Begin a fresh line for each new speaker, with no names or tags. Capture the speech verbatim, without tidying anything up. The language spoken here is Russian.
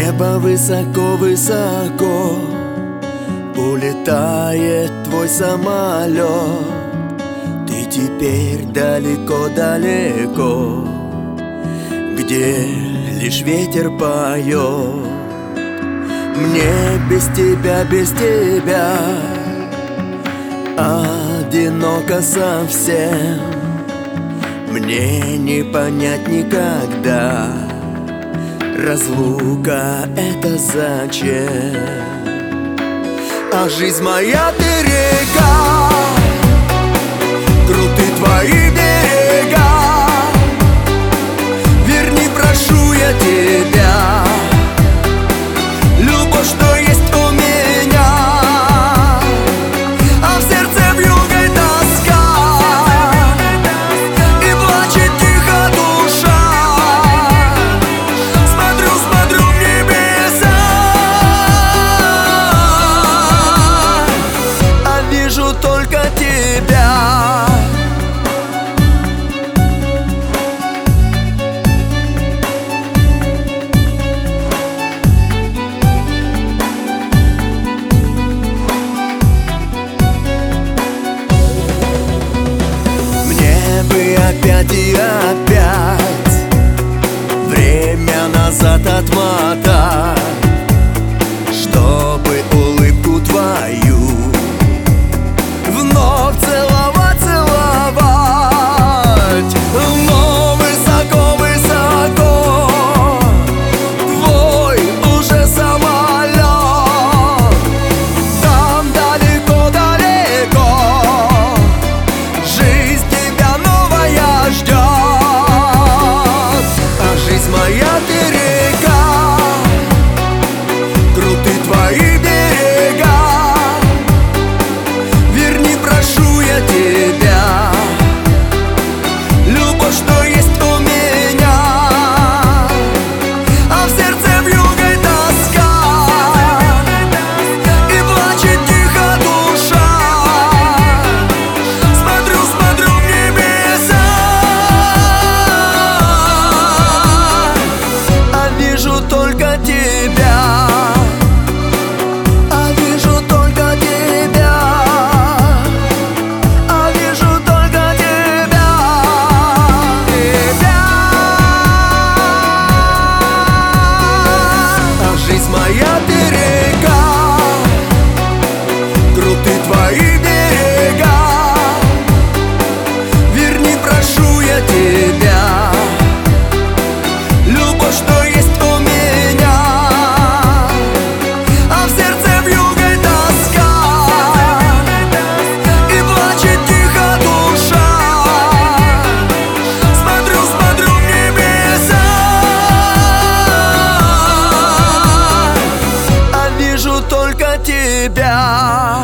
небо высоко-высоко улетает твой самолет. Ты теперь далеко-далеко, где лишь ветер поет. Мне без тебя, без тебя одиноко совсем. Мне не понять никогда, разлука — это зачем? А жизнь моя — ты река, круты твои берега. Верни, прошу я тебя, любовь, что есть у меня, а в сердце вьюгой тоска, и плачет тихо душа. Смотрю, смотрю в небеса, а вижу только тебя. Опять и опять время назад отмотать, чтобы улыбку твою вновь целовать, целовать. Но высоко-высоко твой уже самолет, там далеко-далеко жизнь ждет. А жизнь моя — ты река, круты твои берега. Верни, прошу я тебя, любовь, что есть у меня, а в сердце вьюгой тоска, и плачет тихо душа. Смотрю, смотрю в небеса, вижу только тебя, а вижу только тебя, а вижу только тебя, тебя. А жизнь моя — ты река, круты твои берега. Верни, прошу я тебя, любовь, что есть у меня, а в сердце вьюгой тоска, и плачет тихо душа. Смотрю, смотрю в небеса, а вижу только тебя.